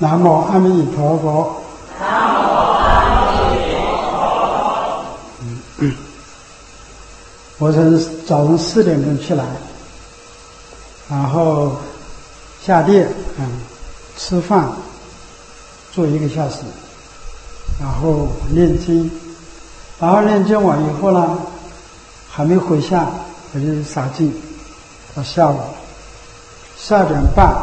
南无阿弥陀佛。 南无阿弥陀佛。 我从早上4点钟起来，然后下地吃饭，做1个小时，然后念经，然后念经完以后呢，还没回家，我就洒净，到下午12点半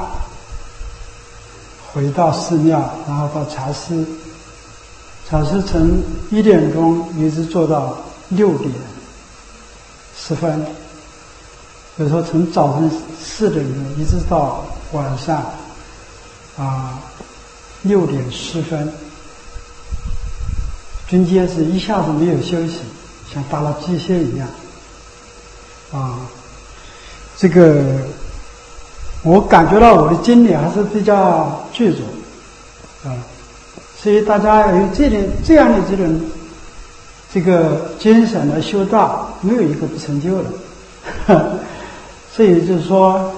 回到寺庙，然后到茶室，茶室从1点钟一直做到6点10分，有时候从早上4点钟一直到晚上6点10分，中间是一下子没有休息，像打了鸡血一样这个我感觉到我的精力还是比较具足所以大家有这样的这个精神的修道，没有一个不成就的所以就是说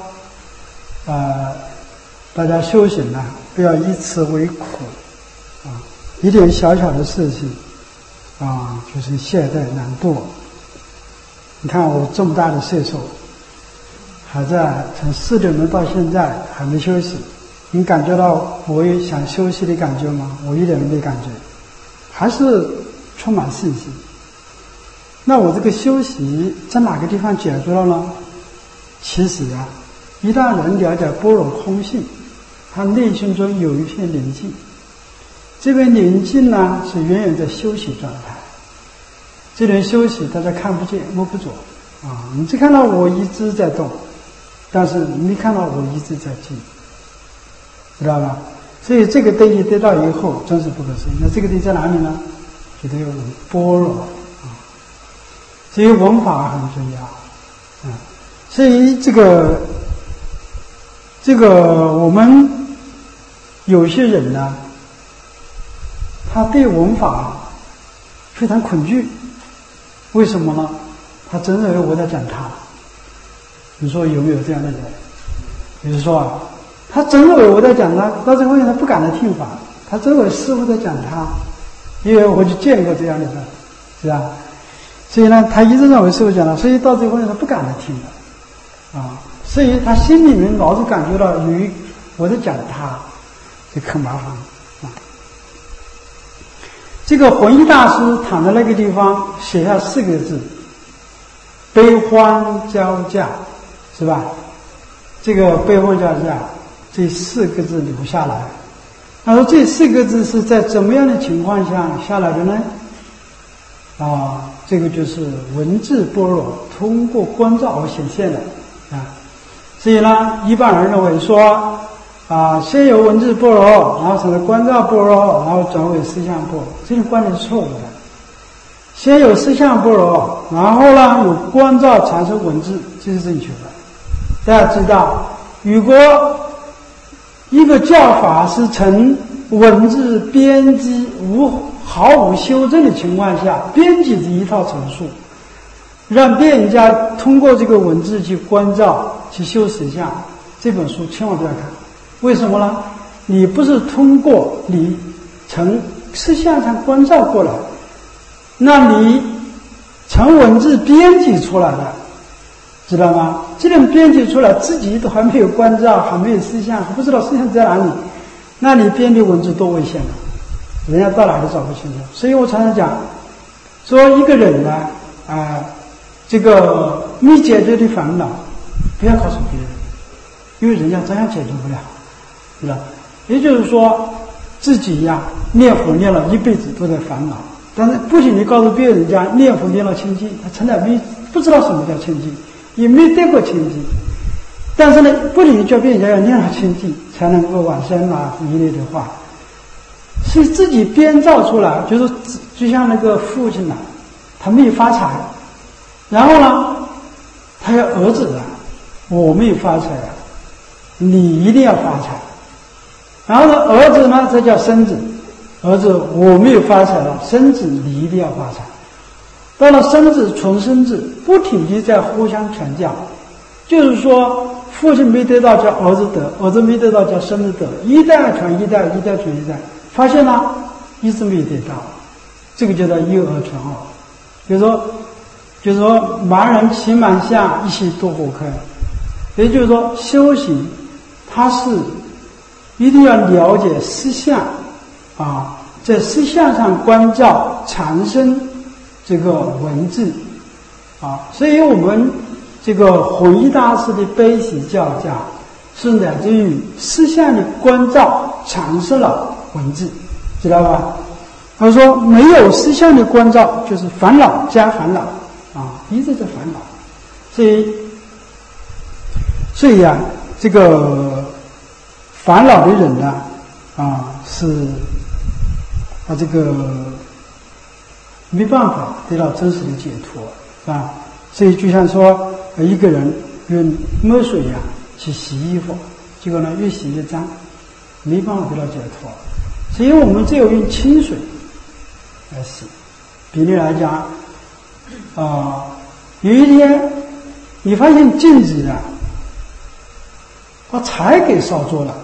大家修行呢，不要以此为苦一点小小的事情就是懈怠懒惰。你看我这么大的岁数，还在从4点钟到现在还没休息，你感觉到我有想休息的感觉吗？我一点都没感觉，还是充满信心。那我这个休息在哪个地方解决了呢？其实一旦人了解般若空性，他内心中有一片宁静，这个宁静呢是远远在休息状态。这点休息大家看不见摸不着你只看到我一直在动，但是你没看到我一直在静，知道吧？所以这个东西得到以后真是不可思议。那这个东西在哪里呢？就得有般若所以文法很重要所以这个我们有些人呢，他对文法非常恐惧。为什么呢？他真认为我在讲他。你说有没有这样的人？比如说他真认为我在讲他，到最后他不敢来听法，他真认为师父在讲他，因为我就见过这样的人，是吧？所以呢，他一直认为师父讲他，所以到最后他不敢来听的所以他心里面老是感觉到有我在讲他，就很麻烦这个弘一大师躺在那个地方写下4个字：悲欢交加，是吧？这个悲欢交加这4个字留下来。他说这4个字是在怎么样的情况下下来的呢？这个就是文字般若通过观照而显现的所以呢，一般人认为说先有文字般若，然后才能观照般若，然后转为思想般若，这种观念是错误的。先有思想般若，然后呢有观照产生文字，这是正确的。大家知道，如果一个教法是从文字编辑毫无修正的情况下编辑这一套陈述，让别人家通过这个文字去观照去修实相，这本书千万不要看。为什么呢？你不是通过你从实相上观照过来，那你从文字编辑出来的，知道吗？这种编辑出来自己都还没有观照，还没有实相，还不知道实相在哪里，那你编的文字多危险人家到哪里找不清楚。所以我常常讲说，一个人呢这个没解决的烦恼不要告诉别人，因为人家照样解决不了，是吧？也就是说自己念佛念了一辈子都在烦恼，但是不仅你告诉别人家念佛念了清净，他从来不知道什么叫清净，也没得过清净，但是呢不仅叫别人家要念了清净才能够往生一类的话，是自己编造出来。就是就像那个父亲他没有发财，然后呢他要儿子我没有发财你一定要发财。然后呢儿子呢这叫孙子，儿子我没有发财了，孙子你一定要发财。到了孙子从孙子不停地在互相传教，就是说父亲没得到叫儿子得，儿子没得到叫孙子得，一代传一代，一代传一代，发现呢一直没得到，这个叫做幼儿传儿。就是说盲人骑满相，一夕多火开。也就是说修行它是一定要了解实相啊，在实相上关照产生这个文字啊，所以我们这个弘一大师的悲喜教家是乃至于实相的关照产生了文字，知道吧？他说没有实相的关照就是烦恼加烦恼啊，一直在烦恼。所以啊，这个烦恼的人呢是这个没办法得到真实的解脱啊。所以就像说一个人用墨水去洗衣服，结果呢越洗越脏，没办法得到解脱。所以我们只有用清水来洗。比例来讲有一天你发现镜子把柴给烧灼了，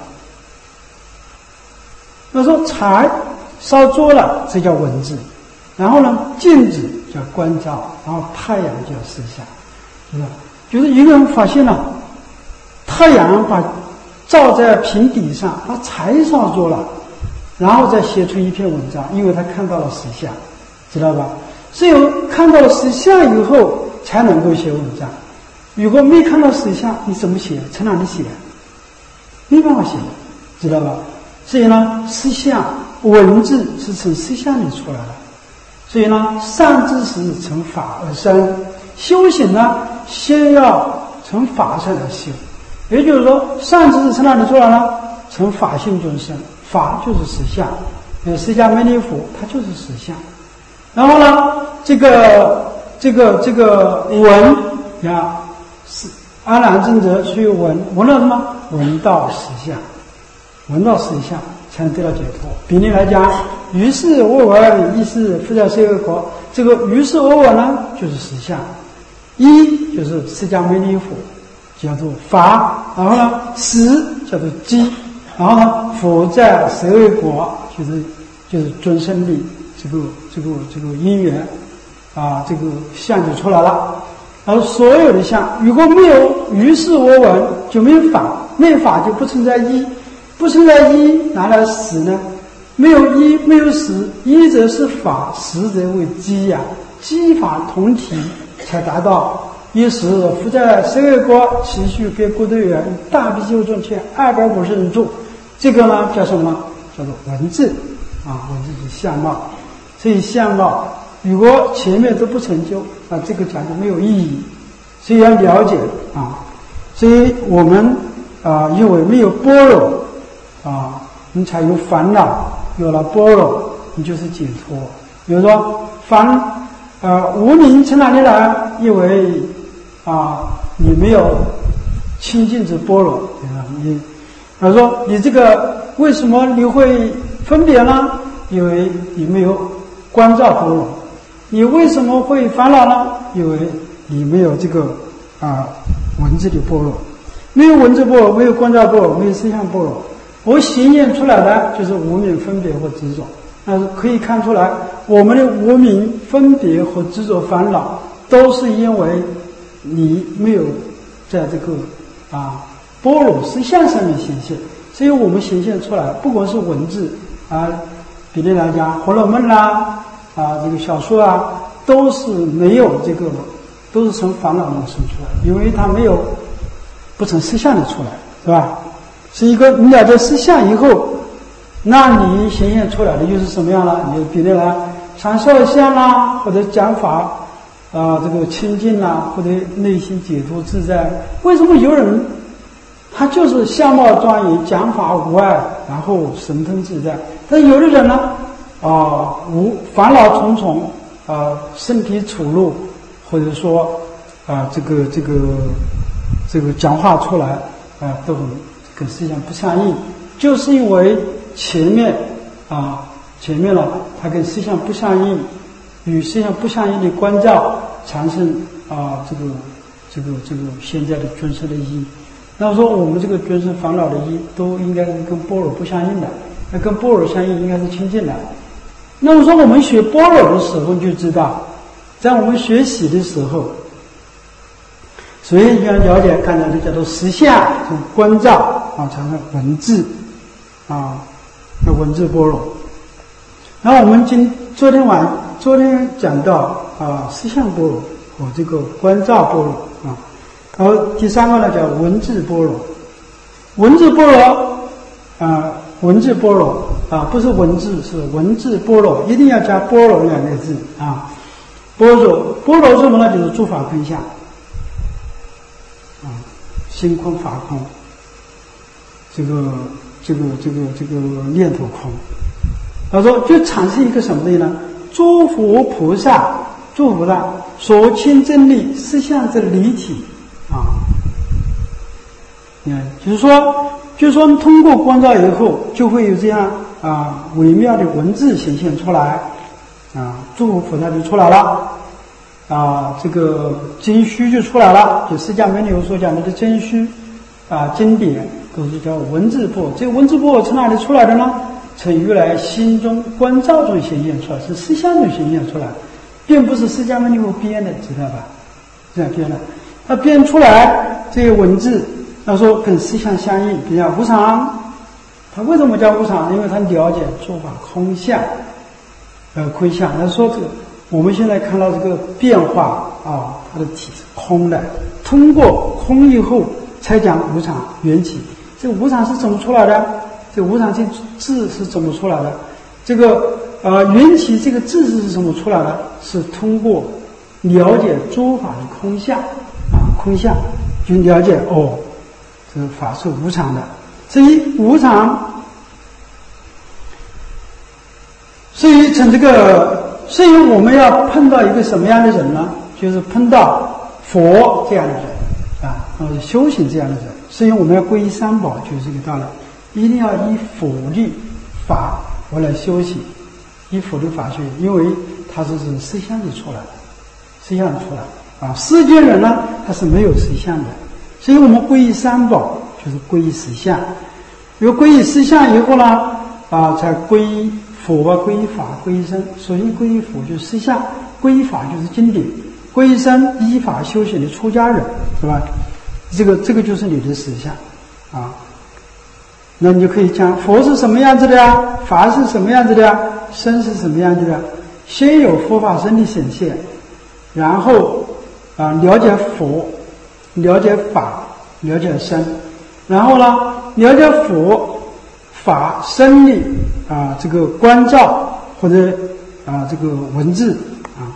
那说柴烧灼了，这叫文字。然后呢，镜子叫观照，然后太阳叫实相，是吧？就是一个人发现了太阳把照在平底上，把柴烧灼了，然后再写出一篇文章，因为他看到了实相，知道吧？只有看到了实相以后，才能够写文章。如果没看到实相，你怎么写？从哪里写？没办法写，知道吧？所以呢，实相文字是从实相里出来的。所以呢，善知识从法而生，修行呢，先要从法上来修。也就是说，善知识从哪里出来呢？从法性中生，法就是实相。释迦牟尼佛它就是实相。然后呢，这个闻是阿难尊者去闻到什么？闻到实相，闻到实相才能得到解脱。比例来讲，于是我闻，亦是复在社会国。这个于是我闻呢，就是实相；一就是释迦牟尼佛，叫做法；然后呢，实叫做机；然后呢，佛在社会国，就是尊胜力这个因缘这个相就出来了。而所有的相，如果没有于是我闻，就没有法，没有法就不存在一，不存在一，哪来实呢？没有一，没有实，一则是法，实则为机机法同体，才达到一时复在社会国，持续给国队员大比丘众欠250人住。这个呢叫什么呢？叫做文字文字是相貌。所以相貌如果前面都不成就这个讲就没有意义。所以要了解所以我们因为没有般若你才有烦恼，有了般若你就是解脱。比如说无明从哪里来？因为你没有亲近之般若，他说你这个为什么你会分别呢？因为你没有关照般若。你为什么会烦恼呢？因为你没有这个文字的般若，没有文字般若，没有关照般若，没有思想般若，我显现出来的就是无明分别或执着。但是可以看出来，我们的无明分别和执着烦恼，都是因为你没有在这个般若实相上面显现，所以我们显现出来，不管是文字比例来讲，《红楼梦》啦这个小说都是没有这个，都是从烦恼中生出来，因为它没有不从实相里出来，是吧？是一个你了解实相以后，那你显现出来的又是什么样了？你比例来长寿相啦，或者讲法这个清净啦，或者内心解脱自在。为什么有人他就是相貌庄严，讲法无碍，然后神通自在？但有的人呢烦恼重重身体丑陋，或者说这个讲话出来都很跟思想不相应，就是因为前面了它跟思想不相应，与思想不相应的关照产生这个现在的尊胜的因。 那说我们这个觉生烦恼的一都应该是跟般若不相应的，那跟般若相应应该是清净的。那么说我们学般若的时候就知道，在我们学习的时候，首先就要了解刚才的叫做实相，从观照啊产生文字啊，那文字般若。然后我们昨天讲到啊实相般若和这个观照般若啊，然后第三个呢叫文字般若。文字般若文字般若啊，不是文字，是文字般若，一定要加般若两个字啊。般若是什么呢？就是诸法空相啊，心空法空，这个念头空。他说就产生一个什么的呢？诸佛菩萨所亲真理实相之离体啊。就是说通过观照以后，就会有这样啊微妙的文字显现出来啊，诸佛菩萨就出来了啊，这个经虚就出来了，就释迦牟尼佛所讲的经虚啊经典都是叫文字波。这个文字波从哪里出来的呢？从如来心中观照中显现出来，是实相中显现出来，并不是释迦牟尼佛编的，知道吧？这样编的，他编出来这些文字，他说跟实相相应，比较无常。他为什么叫无常？因为他了解诸法空相，空相。他说这个我们现在看到这个变化啊，它的体是空的，通过空以后才讲无常缘起。这个无常是怎么出来的？这个无常这字是怎么出来的？这个缘起这个字是怎么出来的？是通过了解诸法的空相啊，空相就了解哦，这个法是无常的。至于无常，所以我们要碰到一个什么样的人呢？就是碰到佛这样的人啊，修行这样的人。所以我们要皈依三宝，就是这个道理。一定要以佛律法我来修行，以佛律法修行，因为它是实相就出来了，实相出来啊。世间人呢，他是没有实相的，所以我们皈依三宝就是皈依实相。有皈依实相以后呢，才皈依佛啊，皈依法，皈依僧。首先皈依佛就是实相，皈依法就是经典，皈依僧依法修行的出家人，是吧？这个就是你的实相啊。那你就可以讲佛是什么样子的呀？法是什么样子的呀？僧是什么样子的？先有佛法僧的显现，然后了解佛，了解法，了解僧，然后呢了解佛法僧的这个观照或者这个文字啊。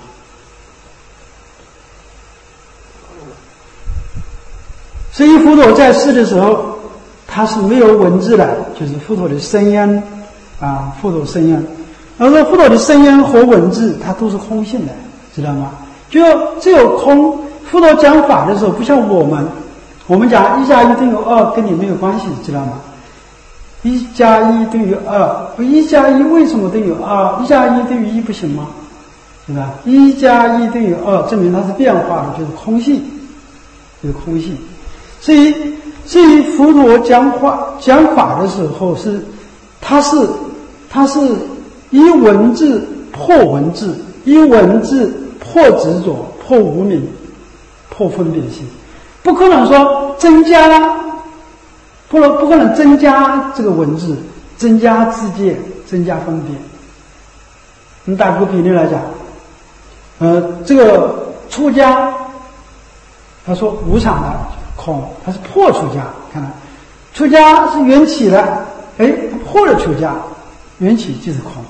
所以佛陀在世的时候，他是没有文字的，就是佛陀的声音啊，佛陀声音。而说佛陀的声音和文字，它都是空性的，知道吗？就只有空。佛陀讲法的时候，不像我们讲1加1等于2，跟你没有关系，知道吗？1加1等于2，1加1为什么等于2？1加1等于1不行吗？是吧？1加1等于2，证明它是变化的，就是空性，就是空性。所以佛陀讲法的时候他是以文字破文字，以文字破执着，破无明，破分别心，不可能说增加不可能增加这个文字，增加知见，增加分别。你打个比例来讲，这个出家，他说无常的空，他是破出家。看看，出家是缘起的，破了出家，缘起就是空。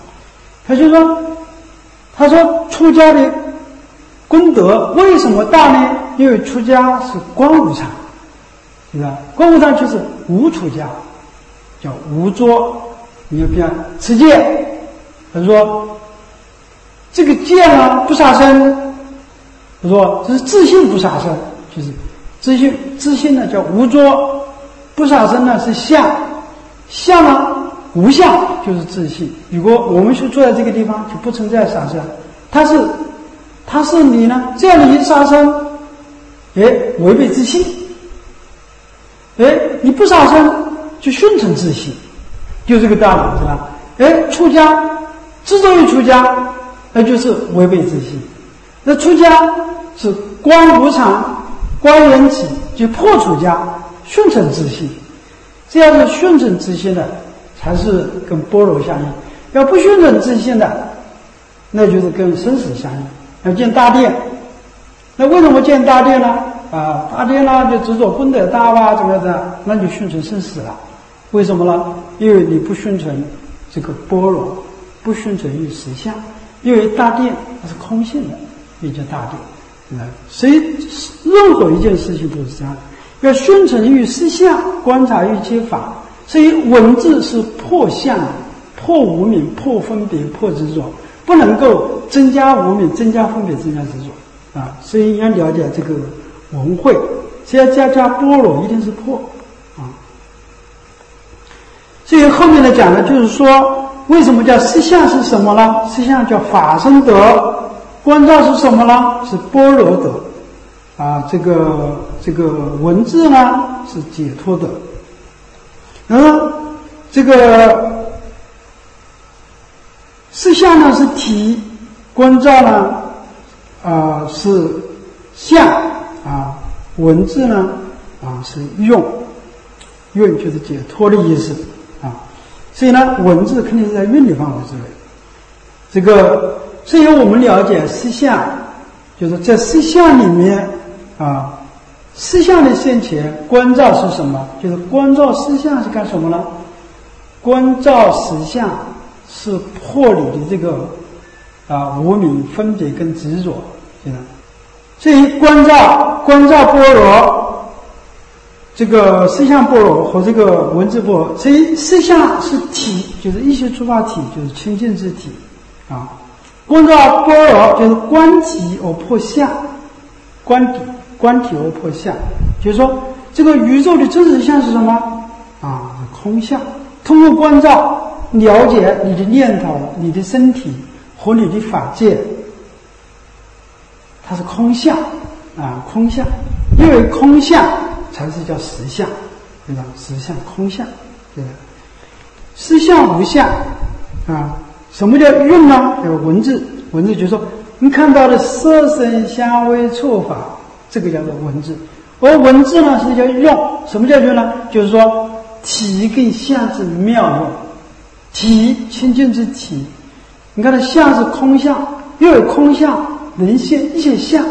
他说出家的功德为什么大呢？因为出家是观无常，是吧？观无常就是无出家，叫无作。你要比方持戒，他说这个戒呢不杀生，他说这是自信不杀生，就是自信呢叫无作，不杀生呢是相，相呢无相就是自信。如果我们是坐在这个地方，就不存在杀生。他是你呢，这样的一杀生，违背自信。 你不杀生就熏成自信，就这个道理，是吧？出家执着于出家，那就是违背自信。那出家是观无常，观缘起，就破出家，熏成自信。这样是熏成自信的，才是跟般若相应。要不熏成自信的，那就是跟生死相应。要见大殿，那为什么见大殿呢？大殿呢就执着功德大吧，怎么样的，那就熏成生死了。为什么呢？因为你不熏成这个般若，不熏成于实相。因为大殿它是空性的，也叫大殿。所以任何一件事情都是这样，要熏成于实相，观察一切法。所以文字是破相，破无明，破分别，破执着，不能够增加无明，增加分别，增加执着所以要了解这个文慧，只要加般若，一定是破所以后面的讲呢，就是说为什么叫实相是什么呢？实相叫法身德，观照是什么呢？是般若德这个文字呢是解脱德。然后这个实相呢是体，观照呢是相文字呢是用就是解脱的意思所以呢文字肯定是在运理范围之内。这个所以我们了解实相，就是在实相里面实相的现前，观照是什么？就是观照实相是干什么呢？观照实相是破你的这个无明分别跟执着，所以观照般若，这个实相般若和这个文字般若，所以实相是体，就是一切诸法体，就是清净之体观照般若就是观体而破相，观体而破相，就是说这个宇宙的真实相是什么空相。通过观照了解你的念头，你的身体和你的法界，它是空相空相。因为空相才是叫实相，对吧？实相空相，对吧？实相无相什么叫用呢？叫文字就是说你看到的色声香味触法，这个叫做文字。而文字呢是叫用。什么叫用呢？就是说体跟相之妙用。体清净之体，你看它相是空相，又有空相能现一切相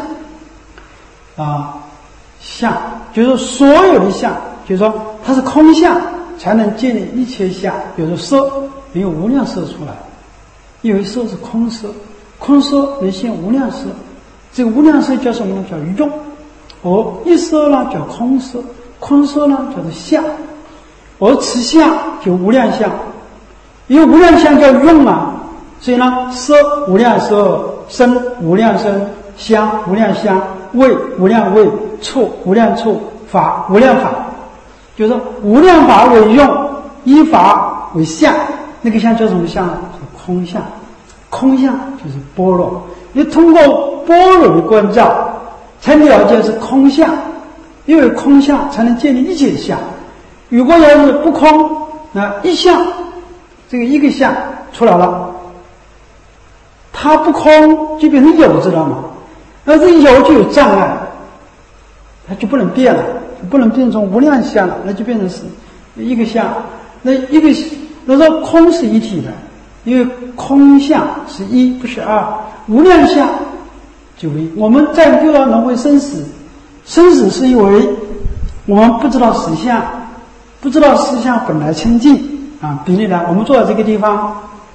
相就是说所有的相，就是说它是空相才能建立一切相。比如说色，没有无量色出来，因为色是空色，空色能现无量色，这个无量色叫什么呢？叫用。而一色呢叫空色，空色呢叫做相，而此相就无量相。因为无量相叫用所以呢色无量色，声无量声，香无量香，味无量味，触无量触，法无量法。就是说无量法为用，依法为相。那个相叫什么相？是空相。空相就是般若。你通过般若的观照才了解是空相，因为空相才能建立一切相。如果要是不空，那一相这个一个相出来了，它不空就变成有，知道吗？那这有就有障碍，它就不能变了，就不能变成无量相了，那就变成是一个相。那说空是一体的，因为空相是一不是二，无量相就为我们在六道轮回生死，生死是因为我们不知道实相，不知道实相本来清净比例呢，我们坐在这个地方，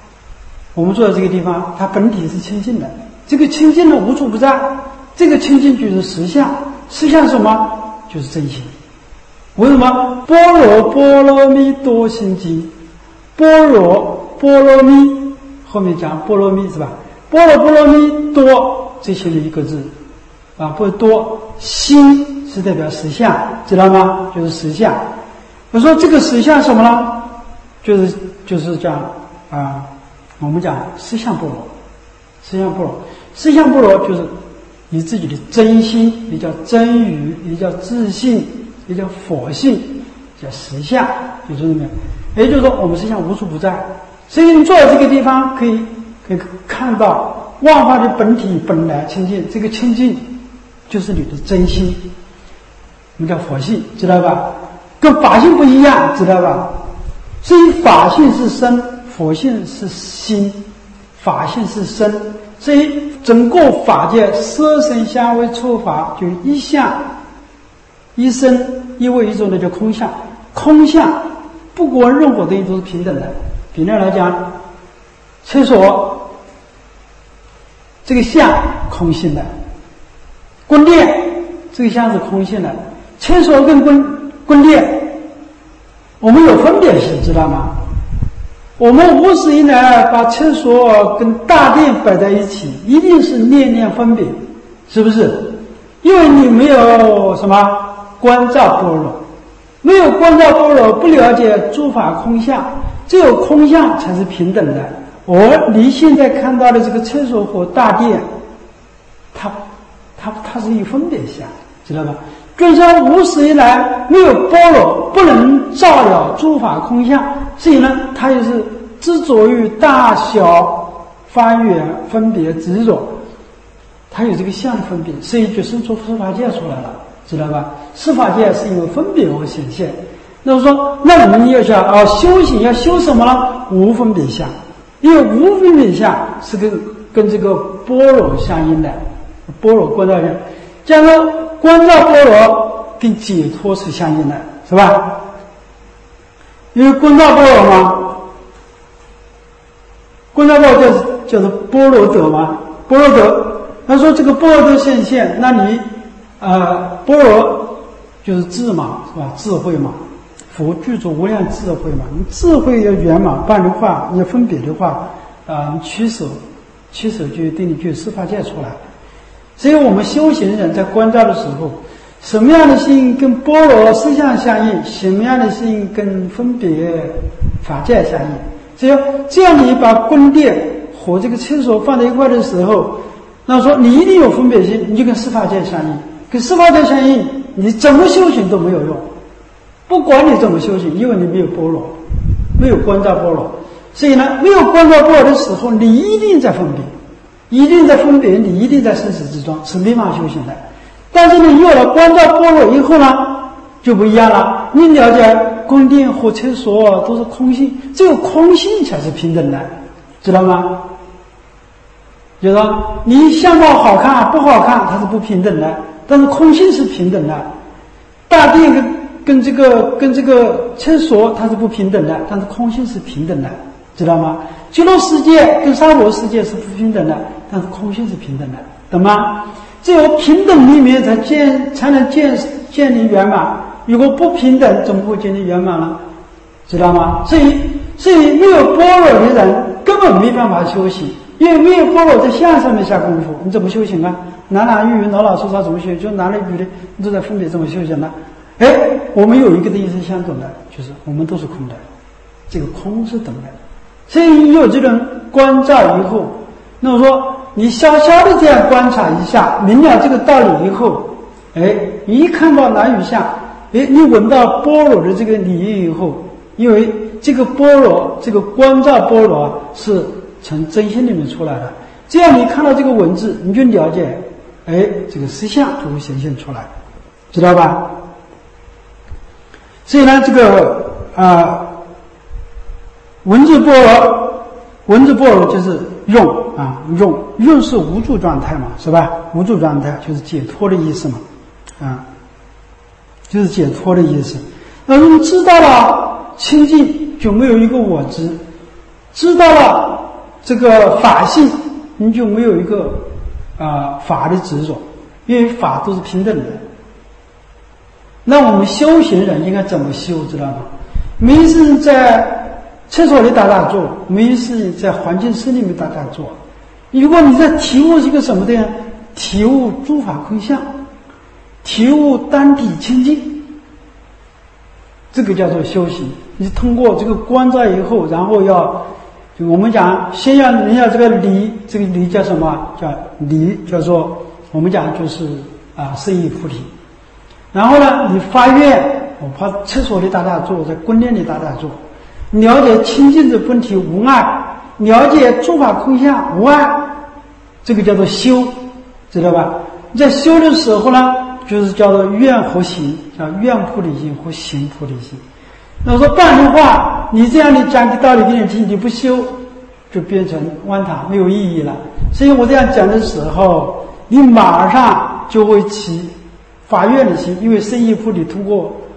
它本体是清净的，这个清净的无处不在，这个清净就是实相。实相是什么？就是真心。为什么般若波罗蜜多心经，般若波罗蜜后面讲波罗蜜是吧？般若波罗蜜多这些的一个字不多，心是代表实相，知道吗？就是实相。我说这个实相什么呢？就是讲我们讲实相般若。实相般若就是你自己的真心，也叫真语，也叫自信，也叫佛性， 叫实相，就是那个，也就是说我们实相无处不在。所以你坐在这个地方，可以看到万法的本体本来清净，这个清净就是你的真心，我们叫佛性，知道吧？跟法性不一样，知道吧？所以法性是身，佛性是心，法性是身。所以整个法界色声香味触法就一相一身一味一种的叫空相。空相不管任何东西都是平等的。比例来讲，厕所这个相空性的，宫殿这个相是空性的，厕所跟宫殿我们有分别心，知道吗？我们无始以来把厕所跟大殿摆在一起，一定是念念分别，是不是？因为你没有什么观照般若，没有观照般若，不了解诸法空相，只有空相才是平等的。而你现在看到的这个厕所和大殿，它是一个分别相，知道吧？就是说无始以来没有般若，不能照了诸法空相，所以呢，它也是执着于大小方圆分别执着，它有这个相分别，所以就生出十法界出来了，知道吧？十法界是因为分别而显现。那么说，那我们要想修行要修什么呢？无分别相，因为无分别相是跟这个般若相应的，般若观照相，加上观照般若跟解脱是相应的，是吧？因为观照般若嘛，观照般若叫做般若德嘛，般若德。他说这个般若德显现，那你般若就是智嘛，是吧？智慧嘛。佛具足无量智慧嘛，你智慧要圆满，不然的话，你要分别的话，你取舍就对你就有十法界出来。所以我们修行人在观照的时候，什么样的心跟般若实相相应，什么样的心跟分别法界相应。只要这样，你把宫殿和这个厕所放在一块的时候，那说你一定有分别心，你就跟十法界相应，跟十法界相应，你怎么修行都没有用。不管你怎么修行，因为你没有般若，没有观照般若，所以呢，没有观照般若的时候，你一定在分别，一定在分别，你一定在生死之中，是没法修行的。但是你有了观照般若以后呢，就不一样了。你了解宫殿和厕所都是空性，只有空性才是平等的，知道吗？就是说，你相貌好看不好看，它是不平等的，但是空性是平等的。大殿跟这个厕所它是不平等的，但是空性是平等的，知道吗？极乐世界跟娑婆世界是不平等的，但是空性是平等的，懂吗？只有平等里面才能建立圆满，如果不平等，怎么会建立圆满呢？知道吗？所以没有般若的人根本没办法修行，因为没有般若在相上面下功夫，你怎么修行啊？男男女女老老少少怎么修？就男的女的你都在分别怎么修行呢？我们有一个的意思相同的，就是我们都是空的，这个空是等的。所以你有这种观照以后，那么说你小小的这样观察一下，明了这个道理以后，你一看到男女相，你闻到般若的这个理念以后，因为这个般若，这个观照般若是从真心里面出来的，这样你看到这个文字，你就了解，这个实相就会显现出来，知道吧？所以呢，这个文字般若就是用是无助状态嘛，是吧？无助状态就是解脱的意思嘛，就是解脱的意思。那你知道了清净，就没有一个我执；知道了这个法性，你就没有一个法的执着，因为法都是平等的。那我们修行人应该怎么修，知道吗？没事在厕所里打坐，没事在环境室里面打坐。如果你在体悟一个什么的呀？体悟诸法空相，体悟单体清净，这个叫做修行。你通过这个观照以后，然后就我们讲，先要人家这个离，这个离叫什么？叫离，叫做我们讲就是圣意菩提。然后呢，你发愿我跑厕所里打打坐，在宫殿里打打坐，了解清净的本体无碍，了解诸法空相无碍，这个叫做修，知道吧？在修的时候呢，就是叫做愿和行，叫愿菩提心和行菩提心。那说半句话，你这样的讲的道理给你听，你不修，就变成荒唐，没有意义了。所以我这样讲的时候，你马上就会起发愿的心，因为圣义菩提通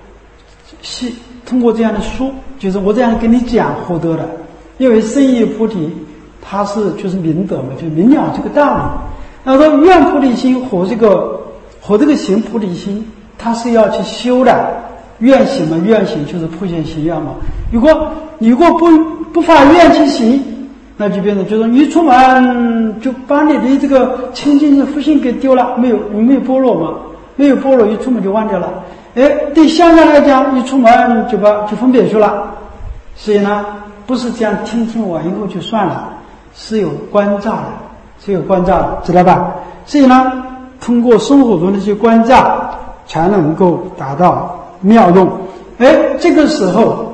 过这样的书，就是我这样跟你讲获得的。因为圣义菩提它就是明德嘛，就明了这个道理。那说愿菩提心和这个行菩提心，它是要去修的。愿行嘛，愿行就是普贤行愿嘛。如果不发愿去行，那就变成就是一出门就把你的这个清净的福性给丢了，没有般若嘛，没有般若，一出门就忘掉了。对相关来讲，一出门就分别去了。所以呢，不是这样听完以后就算了，是有关照的，知道吧？所以呢，通过生活中的这些关照，才能够达到妙用。这个时候，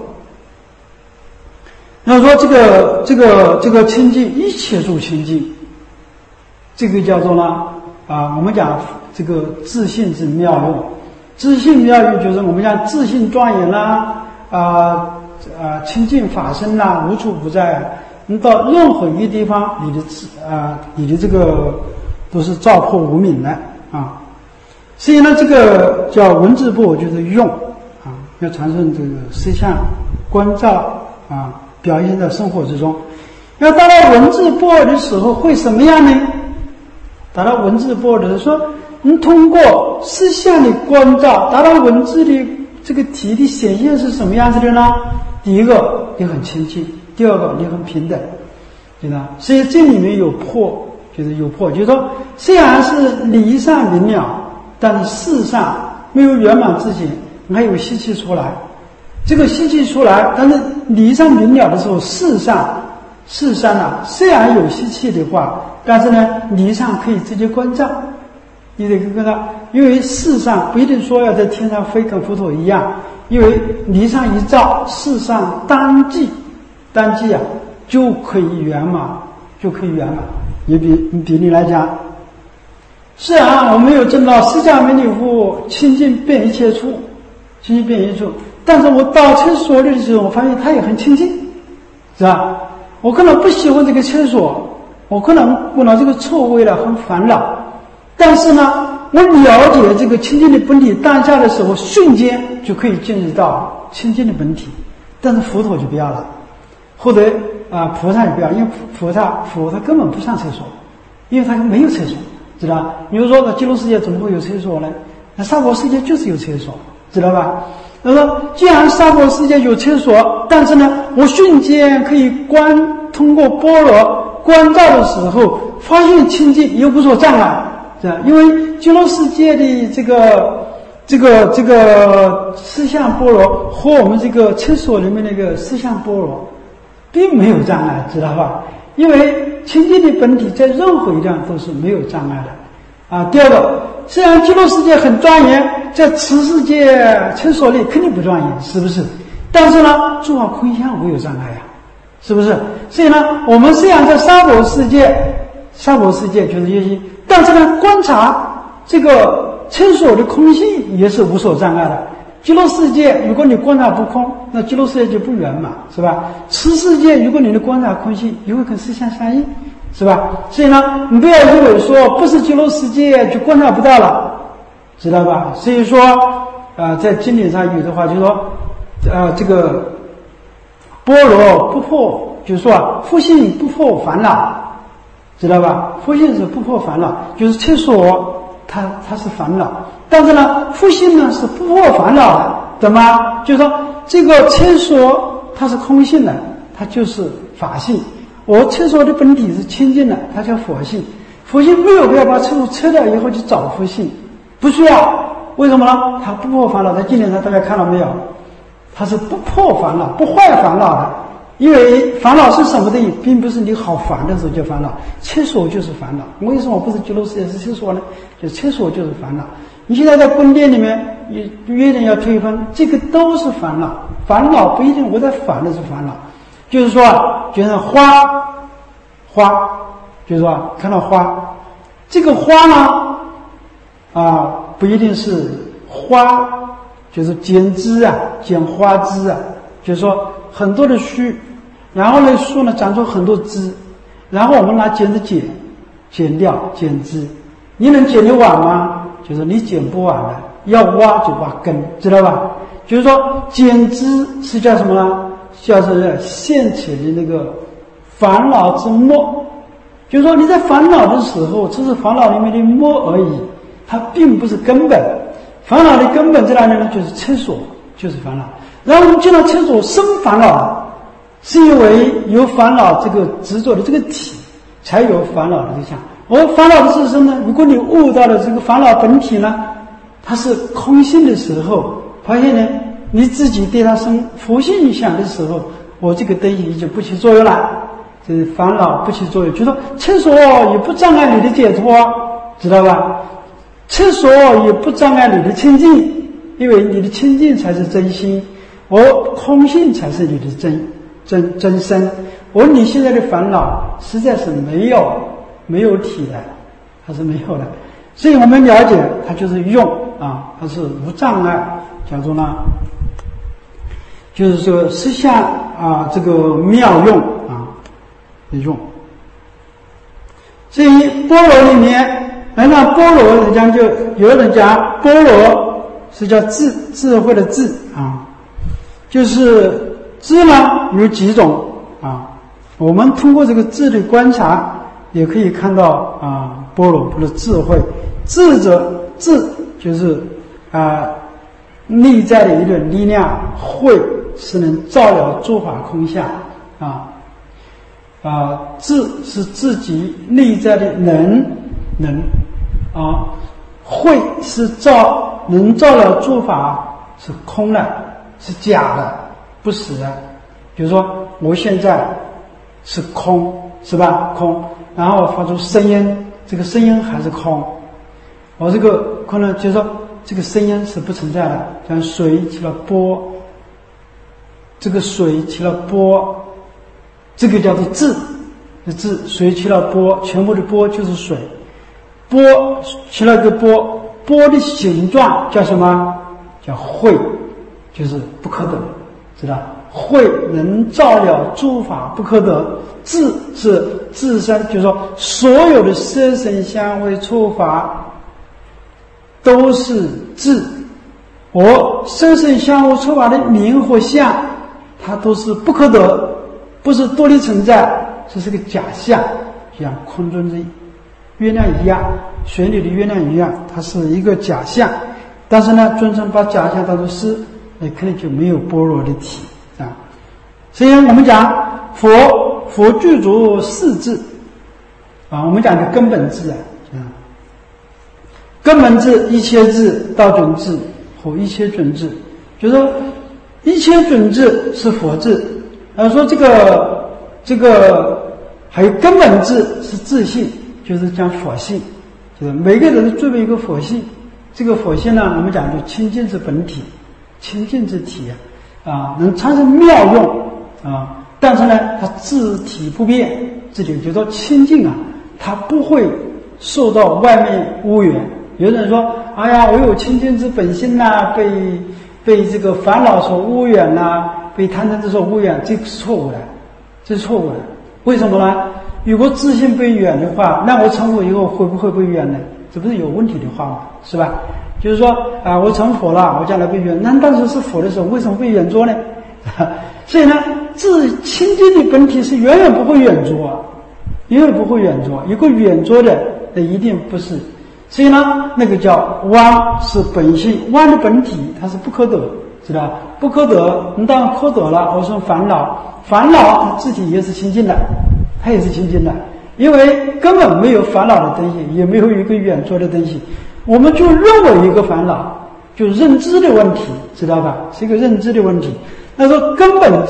要说这个清净，一切处清净，这个叫做呢我们讲这个自信之妙用。自信妙用就是我们讲自信庄严啦，清净法身啦，无处不在。你到任何一个地方，你的这个都是照破无明的啊。所以呢，这个叫文字部就是用要产生这个实相关照表现在生活之中。要达到文字部的时候会什么样呢？达到文字部的时候说，你通过实相的关照，达到文字的这个体的显现是什么样子的呢？第一个，你很清净；第二个，你很平等，对吧？所以这里面有破，就是说，虽然是理上明了，但是事上没有圆满之前，还有习气出来。这个习气出来，但是理上明了的时候，事上虽然有习气的话，但是呢，理上可以直接关照。你得跟他，因为事上不一定说要在天上飞，跟佛陀一样，因为理上一照，事上当即就可以圆满。你比例来讲，虽然我没有证到释迦牟尼佛清净遍一切处，但是我到厕所里的时候，我发现它也很清净，是吧？我可能不喜欢这个厕所，我可能闻到这个臭味了，很烦恼。但是呢，我了解这个清净的本体当下的时候，瞬间就可以进入到清净的本体。但是佛陀就不要了，或者菩萨也不要，因为佛他根本不上厕所，因为他没有厕所，知道？比如说极乐世界怎么会有厕所呢？那娑婆世界就是有厕所，知道吧？他说，既然娑婆世界有厕所，但是呢，我瞬间可以通过般若关照的时候，发现清净又无所障碍。因为极乐世界的这个思想般若和我们这个厕所里面那个思想般若并没有障碍，知道吧？因为清净的本体在任何一地方都是没有障碍的第二个，虽然极乐世界很庄严，在此世界厕所里肯定不庄严，是不是？但是呢，诸法空相无有障碍是不是？所以呢，我们虽然在娑婆世界就是业心，但是呢，观察这个厕所的空性也是无所障碍的。极乐世界如果你观察不空，那极乐世界就不圆满，是吧？此世界如果你的观察空性，也会跟实相相应，是吧？所以呢，你不要以为说不是极乐世界就观察不到了，知道吧？所以说在经典上有的话就说这个般若不破，就是说佛性不破烦恼，知道吧？佛性是不破烦恼，就是厕所它是烦恼，但是呢，佛性呢是不破烦恼的，懂吗？就是说这个厕所它是空性的，它就是法性。我厕所的本体是清净的，它叫佛性。佛性没有必要把厕所撤掉以后去找佛性，不需要。为什么呢？它不破烦恼。在经典上大家看到没有？它是不破烦恼、不坏烦恼的。因为烦恼是什么的，并不是你好烦的时候叫烦恼，厕所就是烦恼。为什么不是极乐世界是厕所呢？就厕所就是烦恼。 你现在在宫殿里面约人要推婚，这个都是烦恼。烦恼不一定我在烦的是烦恼，就是说就像花，就是说看到花，这个花呢不一定是花，就是剪枝啊，剪花枝啊，就是说很多的须，然后呢树呢长出很多枝，然后我们拿剪子剪掉剪枝，你能剪得完吗？就是你剪不完的，要挖就挖根，知道吧？就是说剪枝是叫什么呢？叫是现起的那个烦恼之末，就是说你在烦恼的时候，这是烦恼里面的末而已，它并不是根本。烦恼的根本在哪里呢？就是厕所，就是烦恼。然后我们进到厕所生烦恼了，是因为有烦恼这个执着的这个体，才有烦恼的对象。而烦恼的自身呢，如果你悟到了这个烦恼本体呢，它是空性的时候，发现呢你自己对它生佛性想的时候，我这个东西已经不起作用了，这是烦恼不起作用。就说厕所也不障碍你的解脱，知道吧？厕所也不障碍你的清净，因为你的清净才是真心，而空性才是你的真身。而你现在的烦恼实在是没有体的，它是没有的。所以我们了解它就是用它是无障碍，叫做呢就是说实相这个妙用的用。所以般若里面，那般若人家就有人讲般若是叫智慧的智就是智呢有几种我们通过这个智的观察也可以看到般若的智慧。智者智就是内在的一种力量，慧是能照了诸法空相智是自己内在的能慧是能照了诸法是空的，是假的，不实的。比如说我现在是空，是吧？空，然后发出声音，这个声音还是空。我这个空呢，就是说这个声音是不存在的，像水起了波，这个水起了波，这个叫做智，水起了波，全部的波就是水，波起了个波，波的形状叫什么？叫慧，就是不可得，知道？慧能照了诸法不可得，智是自身，就是说所有的色声香味触法都是智，而色声香味触法的名和相，它都是不可得，不是多的存在，这是个假象，就像空中的月亮一样，水里的月亮一样，它是一个假象。但是呢，尊称把假象当作是，那肯定就没有般若的体所以我们讲佛具足四智我们讲的根本智根本智、一切智、道准智和一切准智，就是说一切准智是佛智，说这个还有根本智是自性，就是讲佛性，就是每个人都具备一个佛性。这个佛性呢，我们讲就清净之本体，清净之体能产生妙用但是呢，它自体不变，自体就是说清净它不会受到外面污染。有人说，哎呀，我有清净之本性被这个烦恼所污染被贪嗔痴所污染，这是错误的，这是错误的。为什么呢？如果自信被染的话，那我成佛以后会不会被染呢？这不是有问题的话吗？是吧？就是说我成佛了，我将来被染，那当时是佛的时候，为什么被染着呢？所以呢，自清净的本体是远远不会染着远远不会染着，有个染着的，那一定不是。所以呢，那个叫妄是本性，妄的本体它是不可得，知道吧？不可得，你当然可得了，而是烦恼它自体也是清净的，它也是清净的，因为根本没有烦恼的东西，也没有一个染着的东西，我们就认为一个烦恼，就认知的问题，知道吧？是一个认知的问题。那说根本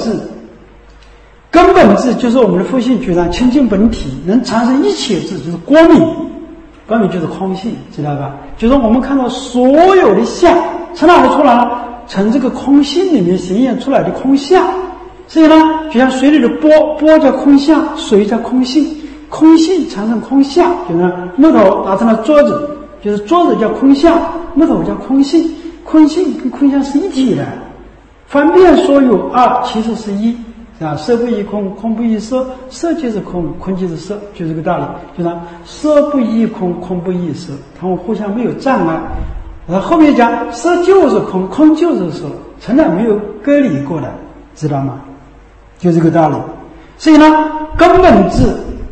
智就是我们的佛性觉上清净本体，能产生一切智，就是光明， 光明就是空性，知道吧？就是我们看到所有的相从哪里出来呢？从这个空性里面显现出来的空相。所以呢，就像水里的波叫空相，水叫空性，空性产生空相，就是木头打成了桌子，就是桌子叫空相，木头叫空性，空性跟空相是一体的。方便说有二，其实是一，啊，色不异空，空不异色，色即是空，空即是色，就这个道理。就是色不异空，空不异色，它们互相没有障碍。然后后面讲色就是空，空就是色，从来没有隔离过的，知道吗？就这个道理。所以呢，根本智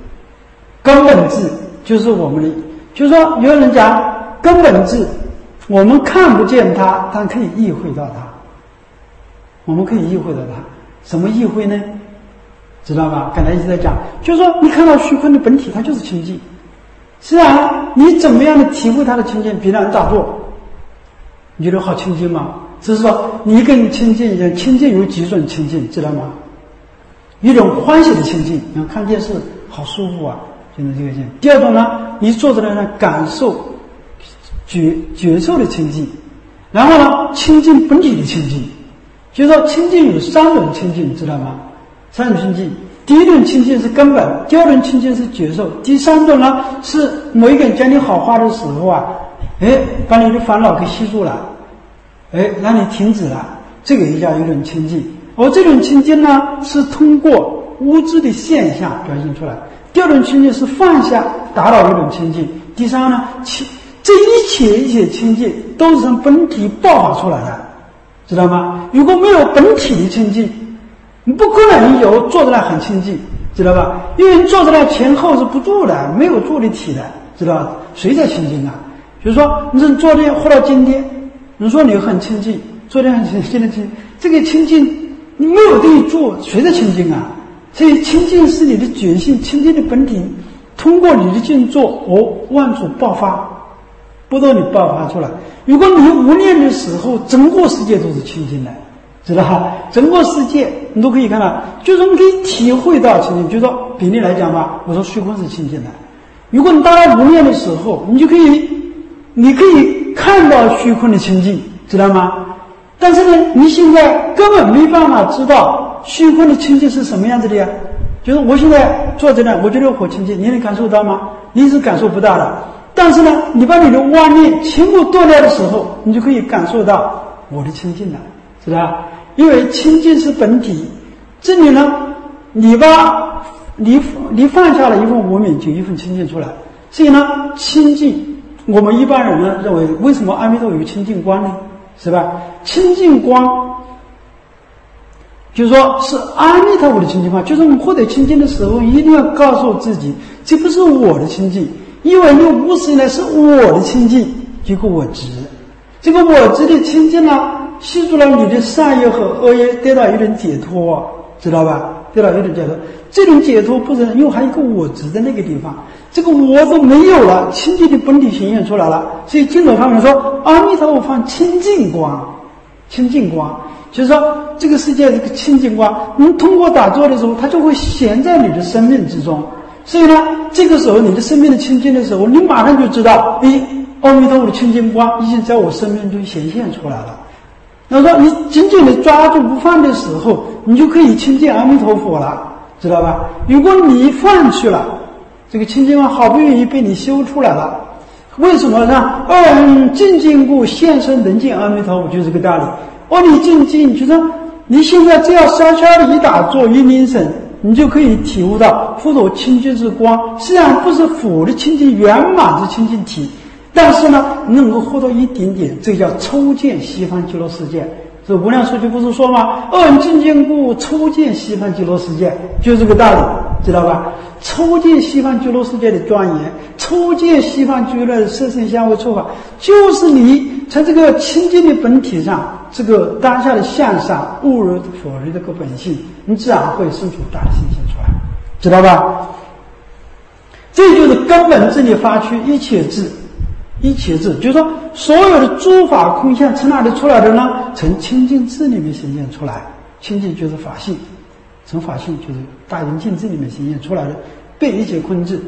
就是我们的，就是说有人讲根本智，我们看不见它，但可以意会到它。我们可以意会到它，什么意会呢？知道吧？刚才一直在讲，就是说你看到虚空的本体，它就是清净。是啊，你怎么样的体会它的清净？比方你打坐，你觉得好清净吗？只是说你跟清净一样，清净有几种清净，知道吗？一种欢喜的清净，你看电视好舒服啊，就是这个境。第二种呢，你坐在那上感受觉受的清净，然后呢，清净本体的清净。就是说清净有三种清净，知道吗？三种清净，第一种清净是根本，第二种清净是觉受，第三种呢是某一个人讲你好话的时候啊，把你的烦恼给吸住了，让你停止了，这个也叫一种清净。而这种清净呢是通过物质的现象表现出来，第二种清净是放下达到一种清净，第三呢这一切清净都是从本体爆发出来的，知道吗？如果没有本体的清净，你不可能有坐在那很清净，知道吧？因为你坐在那前后是不住的，没有住的体的，知道吧？谁在清净啊？就是说你是昨天活到今天，你说你很清净，昨天很清净，现在清净，这个清净你没有地方住，谁在清净啊？所以清净是你的觉性，清净的本体通过你的静坐万处爆发，不到你爆发出来。如果你无念的时候，整个世界都是清净的，知道吧？整个世界你都可以看到，就是你可以体会到清净。就说比例来讲吧，我说虚空是清净的。如果你到了无念的时候，你可以看到虚空的清净，知道吗？但是呢，你现在根本没办法知道虚空的清净是什么样子的呀。就是我现在坐在那，我觉得我清净，你能感受到吗？你是感受不到的。但是呢，你把你的妄念全部断掉的时候，你就可以感受到我的清净了，知道吧？因为清净是本体，这里呢，你放下了一份无明，就一份清净出来。所以呢，清净，我们一般人呢认为，为什么阿弥陀有清净光呢？是吧？清净光就是说是阿弥陀佛的清净光，就是我们获得清净的时候，一定要告诉自己，这不是我的清净，因为你无始以来是我的清净，这个我执，这个我执的清净呢，吸住了你的善业和恶业，得到一种解脱，知道吧？得到一种解脱，这种解脱不是因为还有一个我执的那个地方，这个我都没有了，清净的本体显现出来了。所以经典上面说，阿弥陀佛放清净光，清净光。就是说，这个世界这个清净光，你通过打坐的时候，它就会显在你的生命之中。所以呢，这个时候你的生命的清净的时候，你马上就知道，阿弥陀佛的清净光已经在我生命中显现出来了。那说你紧紧的抓住不放的时候，你就可以亲近阿弥陀佛了，知道吧？如果你放弃了，这个清净光好不容易被你修出来了，为什么呢？静静故，现身能见阿弥陀佛，就是这个道理。你静静，就是你现在只要稍稍的一打坐一凝神，你就可以体悟到佛陀清净之光，虽然不是佛的清净圆满之清净体，但是呢，你能够获得一点点，这叫抽见西方极乐世界。这无量寿经不是说吗？静静故，抽见西方极乐世界，就是这个道理，知道吧？抽见西方极乐世界的庄严，抽见西方极乐的色身香味触法，就是你从这个清净的本体上，这个当下的向上悟入佛的这个本性，你自然会生出大的信心出来，知道吧？这就是根本智力发出一切智。一切智，就是说所有的诸法空相从哪里出来的呢？从清净智里面显现出来。清净就是法性，从法性就是大圆净智里面显现出来的，被一切空智。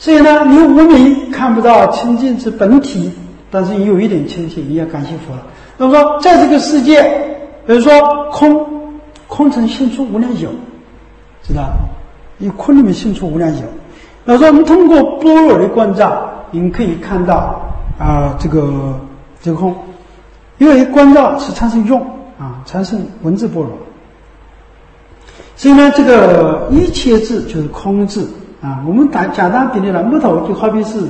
所以呢，你无明看不到清净之本体，但是你有一点清净，你要感谢佛了。那么说，在这个世界，比如说空城现出无量有，知道？以空里面现出无量有。那么说，我们通过般若的观照，你们可以看到这个空，因为观照是产生用产生文字般若。所以呢，这个一切智就是空智我们简单比例了，木头就好比是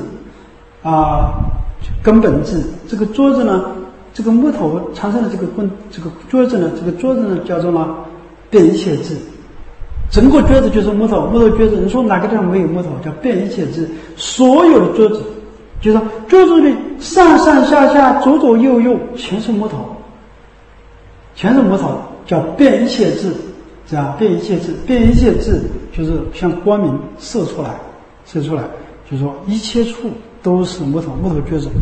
根本智，这个桌子呢，这个木头产生的这个桌子呢，叫做呢变一切智。整个桌子就是木头桌子，你说哪个地方没有木头，叫变一切智。所有的桌子，就是说桌子里上上下下左左右右全是木头，叫变一切智。是吧？变一切智就是向光明射出来，就是说一切处都是木头橛子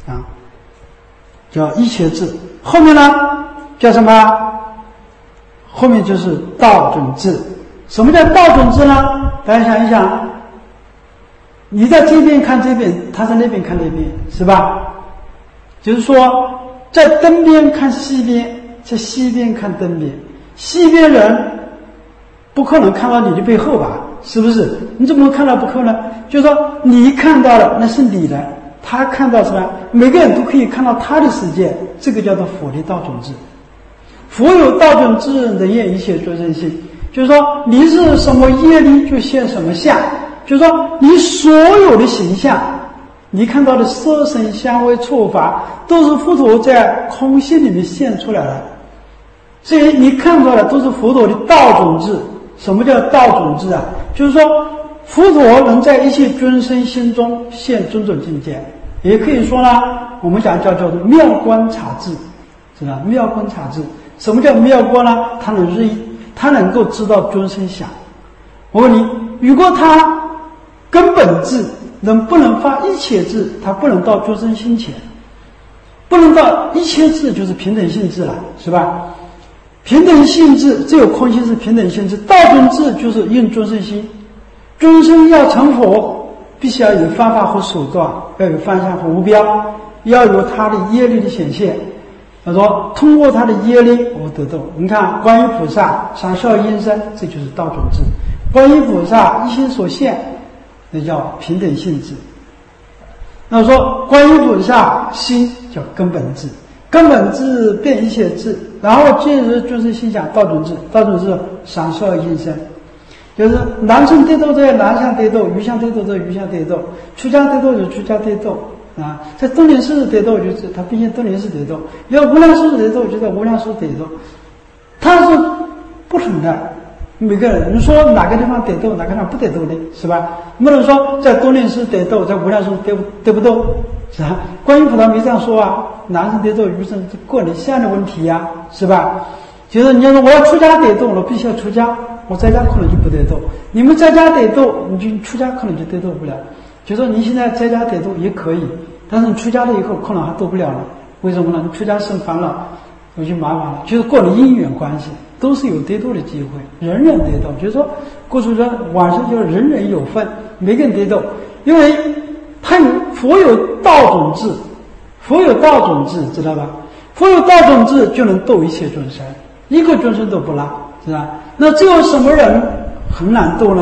叫一切智。后面呢叫什么？后面就是道准智。什么叫道准智呢？大家想一想，你在这边看这边，他在那边看那边，是吧？就是说，在东边看西边，在西边看东边，西边人不可能看到你的背后吧？是不是？你怎么看到不可能？就是说你看到了，那是你的，他看到什么？每个人都可以看到他的世界，这个叫做佛的道准智。佛有道准智，人言一切众生性。就是说你是什么业力就现什么相，就是说你所有的形象，你看到的色声香味触法，都是佛陀在空性里面现出来的。所以你看到的都是佛陀的道准智。什么叫道准智就是说佛陀能在一切众生心中现种种境界，也可以说呢，我们讲叫做妙观察智，知道妙观察智。什么叫妙观呢？他能够知道众生想。我问你，如果他根本智不能发一切智，他不能到众生心前，不能到一切智，就是平等性智了，是吧？平等性智只有空性是平等性智，道准智就是应众生心。众生要成佛，必须要有方法和手段，要有方向和目标，要有他的业力的显现。他说通过他的业力我得到。你看观音菩萨上孝因身，这就是道准智。观音菩萨一心所现，那叫平等性智。那说观音菩萨心叫根本智，根本智变一切智，然后进入众生心想道准智。道准智上孝因身，就是男生得道在男相得道，女相得道在女相得道，出家得道就出家得道在东林寺得道，就是他毕竟东林寺得道；要无量寿得道，就在无量寿得道。他是不同的，每个人你说哪个地方得道，哪个地方不得道的，是吧？不能说在东林寺得道，在无量寿得不到，是吧？观音菩萨没这样说男生得道，女生个人相的问题是吧？就是你要说我要出家得道，我必须要出家，我在家可能就不得道。你们在家得道，你就出家可能就得道不了。就说你现在在家得道也可以，但是你出家了以后可能还得不了了。为什么呢？你出家生烦恼，我就麻烦了。就是个人因缘关系，都是有得道的机会，人人得道。就是说，过去说晚上叫人人有份，每个人得道，因为他佛有道准智，佛有道准智，知道吧？佛有道准智就能度一切众生，一个众生都不落，是吧？那只有什么人很难度呢？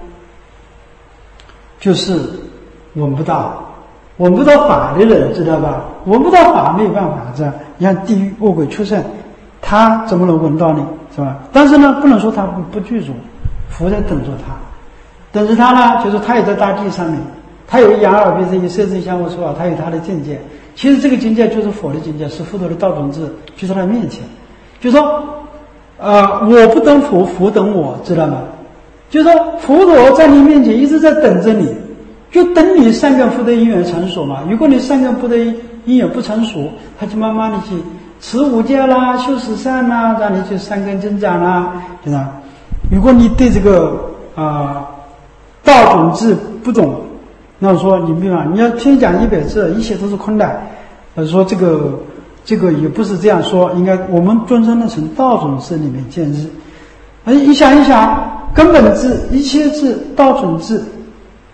就是闻不到法的人，知道吧？闻不到法没有办法，是吧？你看地狱恶鬼畜生，他怎么能闻到呢？是吧？但是呢，不能说他不具足，佛在等着他，等着他呢，就是他也在大地上面，他有眼耳鼻舌身色声香味触法，他有他的境界。其实这个境界就是佛的境界，是佛陀的道准智，就在他面前。就说我不等佛，佛等我，知道吗？就说佛陀在你面前一直在等着你，就等你善根福德因缘成熟嘛。如果你善根福德因缘不成熟，他就慢慢的去持五戒啦，修十善啦，让你去善根增长啦，对吧？如果你对这个道准智不懂，那我说你明白，你要听讲100字，一切都是空的。说这个也不是这样说，应该我们尊称的从道准智里面见日。你想一想，根本智、一切智、道准智，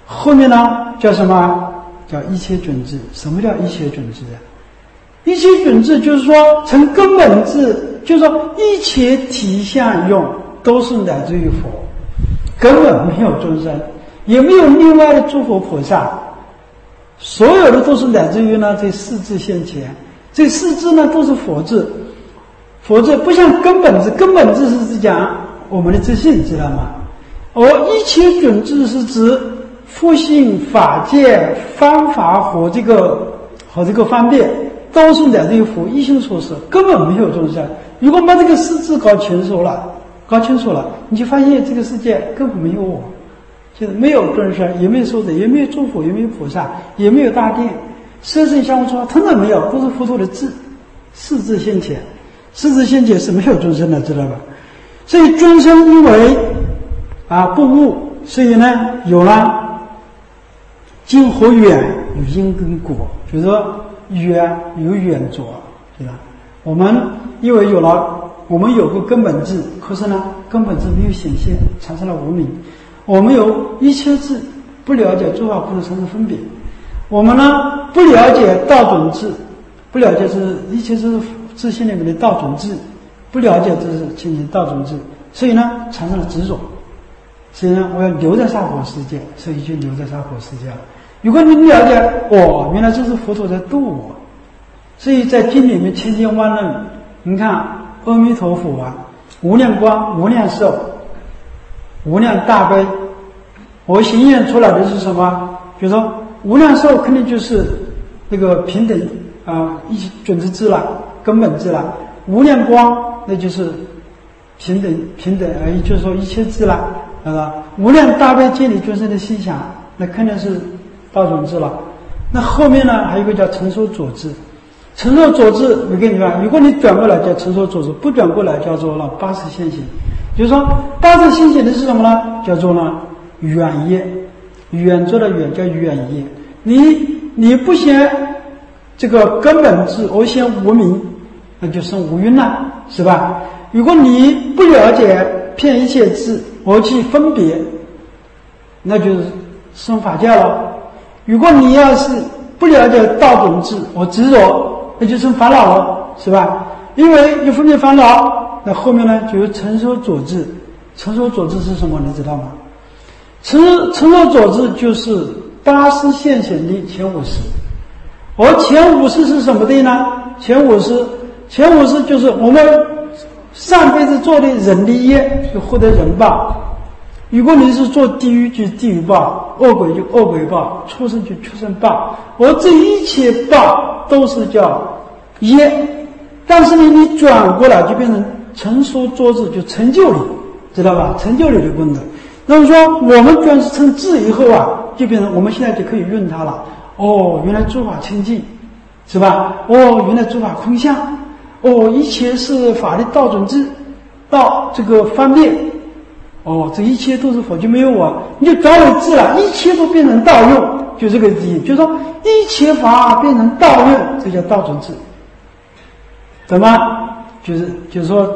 后面呢叫什么？叫一切准智。什么叫一切准智啊？一切准智就是说成根本智，就是说一切体相用都是乃至于佛，根本没有众生，也没有另外的诸佛菩萨，所有的都是乃至于呢这四智现前。这四智呢都是佛智，佛智不像根本智，根本智是讲我们的自信，知道吗？而一切准智是指佛性、法界、方法和这个方便，都是乃至于佛一心所设，根本没有众生。如果把这个四智搞清楚了，你就发现这个世界根本没有我，就是没有众生，也没有寿者，也没有诸佛，也没有菩萨，也没有大殿，色身相互说通通没有，都是佛陀的智，四智现前。四智现前是没有众生的，知道吧？所以众生因为不悟，所以呢有了近和远，有因跟果，就是说远有远着，对吧？我们因为我们有个根本智，可是呢根本智没有显现，产生了无明。我们有一切智，不了解诸法空的产生分别。我们呢不了解道准智，不了解是一切是自性里面的道准智，不了解这是进行道准智，所以呢产生了执着。所以呢我要留在娑婆世界，所以就留在娑婆世界了。如果你了解原来这是佛陀在度我，所以在经里面千经万论，你看阿弥陀佛无量光、无量寿、无量大悲，我显现出来的是什么？就是说无量寿肯定就是那个平等一起准之智了，根本智了。无量光那就是平等也就是说一切智了，对吧？无量大悲建立众生的心想，那肯定是道准智了。那后面呢还有一个叫成所佐智。成所佐智我跟你说，如果你转过来叫成所佐智，不转过来叫做了八识现行。就是说八识现行的是什么呢？叫做呢远业，远着的远叫远业。你不显这个根本智，而显无明，那就生无蕴了，是吧？如果你不了解骗一切智而去分别，那就是生法界了。如果你要是不了解道准智而执着，那就生烦恼了，是吧？因为有分别烦恼，那后面呢就有成所佐智。成所佐智是什么？你知道吗？成所佐智就是八识现前的前五识。而前五识是什么的呢？前五识就是我们上辈子做的人的业，就获得人报。如果你是做地狱，就地狱报；恶鬼就恶鬼报；畜生就畜生报。而这一切报都是叫业，但是呢，你转过来就变成成所作智，就成就你，知道吧？成就你的功德。那么说，我们转成智以后就变成我们现在就可以用它了。原来诸法清净，是吧？原来诸法空相，一切是法的道准智，到这个方便。这一切都是佛，就没有我，你就转为智了，一切都变成道用，就这个意思。就是说一切法变成道用，这叫道准智。怎么？就是说，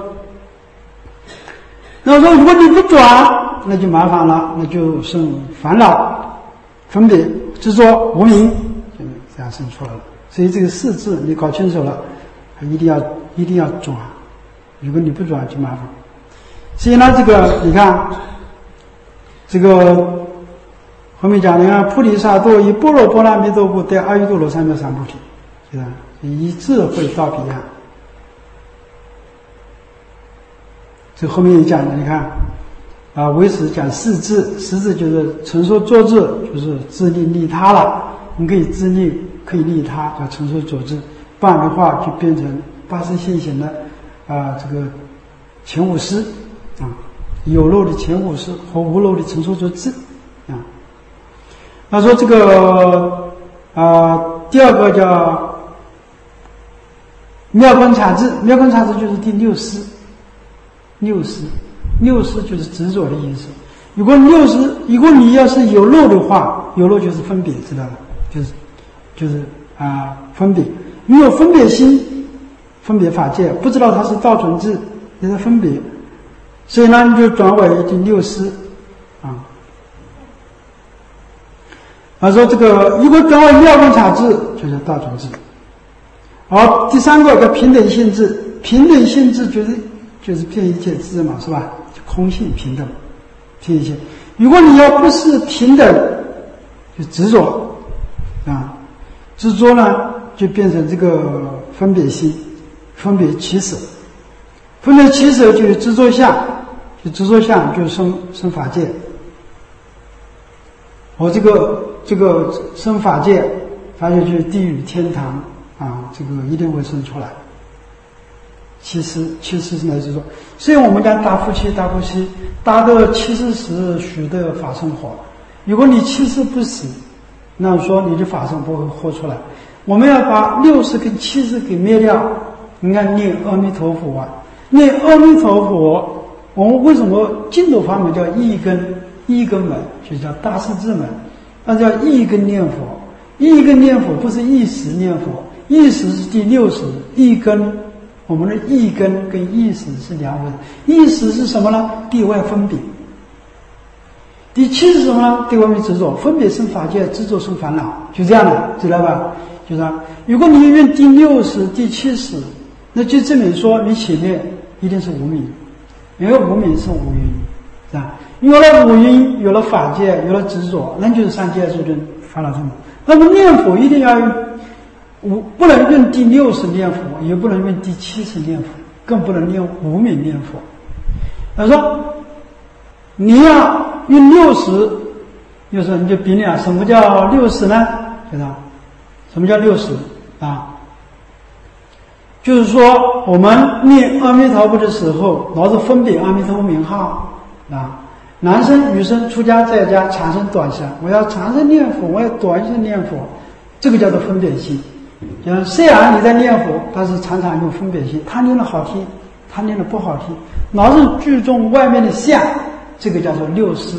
那么说如果你不转，那就麻烦了，那就生烦恼、分别、执着、无明，就这样生出来了。所以这个四智你搞清楚了，一定要转，如果你不转就麻烦。所以呢，这个你看，这个后面讲，你看菩提萨埵以般若波罗蜜多故得阿耨多罗三藐三菩提，是吧？以智慧到彼岸。这后面也讲了，你看唯识讲四智，四智就是成所作智，就是自利利他了。你可以自利，可以利他，叫成所作智。不然的话，就变成八识现行的这个前五识。有漏的前五识和无漏的成所作智他说这个第二个叫妙观察智，妙观察智就是第六识。六识就是执着的意思。如果你要是有漏的话，有漏就是分别，知道吧？就是分别。你有分别心，分别法界，不知道它是道准智，也是分别。所以呢，你就转为第六识说这个如果转为妙观察智，就叫大种智。好，第三个叫平等性智，平等性智就是遍一切智嘛，是吧？就空性平等，遍一切。如果你要不是平等，就执着啊，执着呢就变成这个分别心，分别起舍，分别起舍就是执着相，就执着相就生法界。这个生法界，法界就是地狱、天堂啊，这个一定会生出来。其实是来执着，所以我们讲大夫妻，达得七事时，许得法生活。如果你七事不死，那说你的法身不会活出来。我们要把60跟70给灭掉。你看念阿弥陀佛啊，念阿弥陀佛，我们为什么净土法门叫一根门，就叫大势至门，那叫一根念佛。一根念佛不是一时念佛，一时是第60，一根我们的一根跟一时是两回事。一时是什么呢？地外分别。第7是什么呢？对外面执着，分别生法界，执着生烦恼，就这样的，知道吧？就这样。如果你用第60、第70，那就证明说你前面一定是无明，因为无明是无因，是吧？有了无因，有了法界，有了执着，那就是三界诸根烦恼众。那么念佛一定要用不能用第60念佛，也不能用第70念佛，更不能用无明念佛。他说你要用60，你就比你什么叫60呢？知道什么叫60啊？就是说我们念阿弥陀佛的时候，老是分别阿弥陀佛名号啊。男生女生出家在家长生短生，我要长生念佛，我要短生念佛，这个叫做分别心。虽然你在念佛，但是常常有分别心，他念的好听，他念的不好听，老是注重外面的相，这个叫做六识。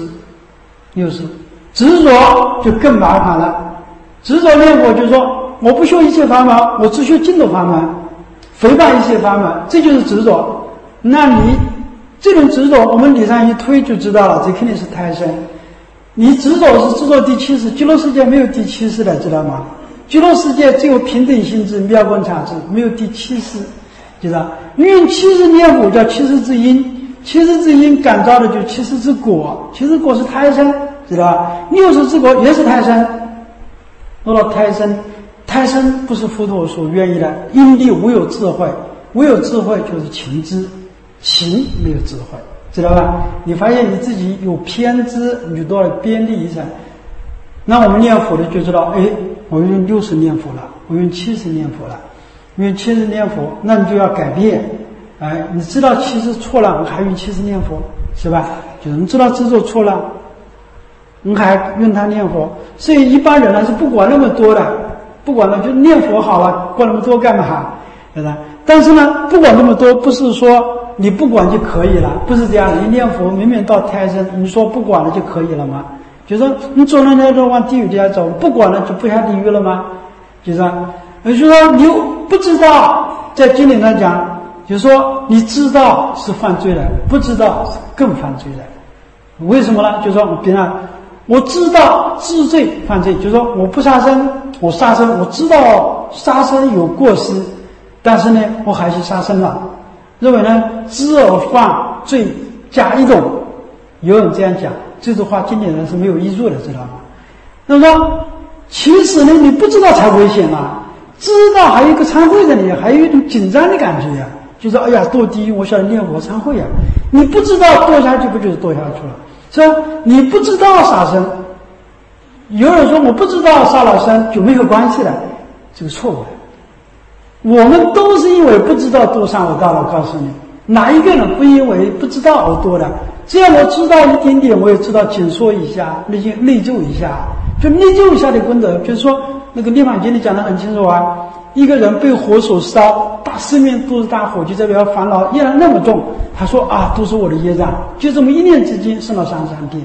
执着就更麻烦了。执着念佛就是说我不修一切法门，我只修净土法门，诽谤一切法门，这就是执着。那你这种执着，我们理上一推就知道了，这肯定是胎生。你执着是执着第70，极乐世界没有第70的，知道吗？极乐世界只有平等性质、妙观察智，没有第70，知道？因为70念佛叫70之因，70之因感召的就70之果，70果是胎生，知道吧？60之果也是胎生。说到胎生，胎生不是佛陀所愿意的，因地无有智慧，无有智慧就是情知，情没有智慧，知道吧？你发现你自己有偏执，你就到了边地一层。那我们念佛的就知道，我用60念佛了，我用70念佛了，用70念佛，那你就要改变。你知道70错了，我还用70念佛，是吧？就是你知道执着错了，你还用它念佛。所以一般人呢是不管那么多的，不管了就念佛好了，管那么多干嘛？对吧？但是呢，不管那么多，不是说你不管就可以了，不是这样的。你念佛明明到胎生，你说不管了就可以了吗？就说你走了那就往地狱底下走，不管了就不下地狱了吗？就是说你不知道，在经典上讲，就是说你知道是犯罪的，不知道是更犯罪的。为什么呢？就是说比如我知道知罪犯罪，就是说我不杀生，我杀生，我知道杀生有过失，但是呢我还是杀生了，认为呢知而犯罪加一种。有人这样讲，这句话经典人是没有依据的，知道吗？那么说其实呢你不知道才危险嘛，知道还有一个忏悔在里面，还有一种紧张的感觉呀，就是哎呀堕地狱，我晓得念佛忏悔呀。你不知道堕下去不就是堕下去了，是吧？你不知道杀生，有人说我不知道杀了生就没有关系了，这个错误的。我们都是因为不知道堕上而到了，我告诉你，哪一个人不因为不知道而堕的？只要我知道一点点，我也知道紧缩一下，内疚一下，就内疚一下的功德。就是说那个《涅槃经》里讲得很清楚啊，一个人被火所烧，四面都是大火，就代表烦恼业障那么重，他说都是我的业障，就这么一念之间升到33天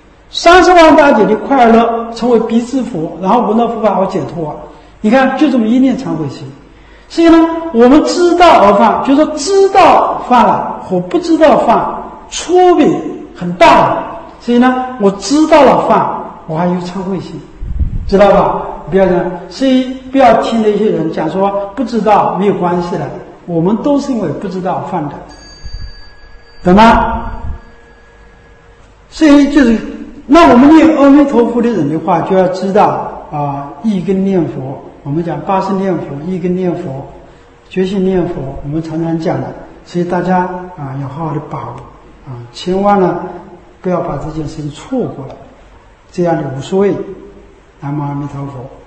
，30万大劫的快乐，成为彼之佛，然后闻到佛法而解脱。你看就这么一念忏悔心。所以呢我们知道而犯，就是说知道犯了和不知道犯差别很大的。所以呢我知道了犯，我还有忏悔心， 知道吧？不要这样，所以不要听那些人讲说不知道没有关系的，我们都是因为不知道犯的，懂吗？所以就是，那我们念阿弥陀佛的人的话，就要知道一根念佛，我们讲八声念佛，一根念佛，决心念佛，我们常常讲的，所以大家要好好的把握千万呢不要把这件事情错过了，这样的无所谓。南无阿弥陀佛。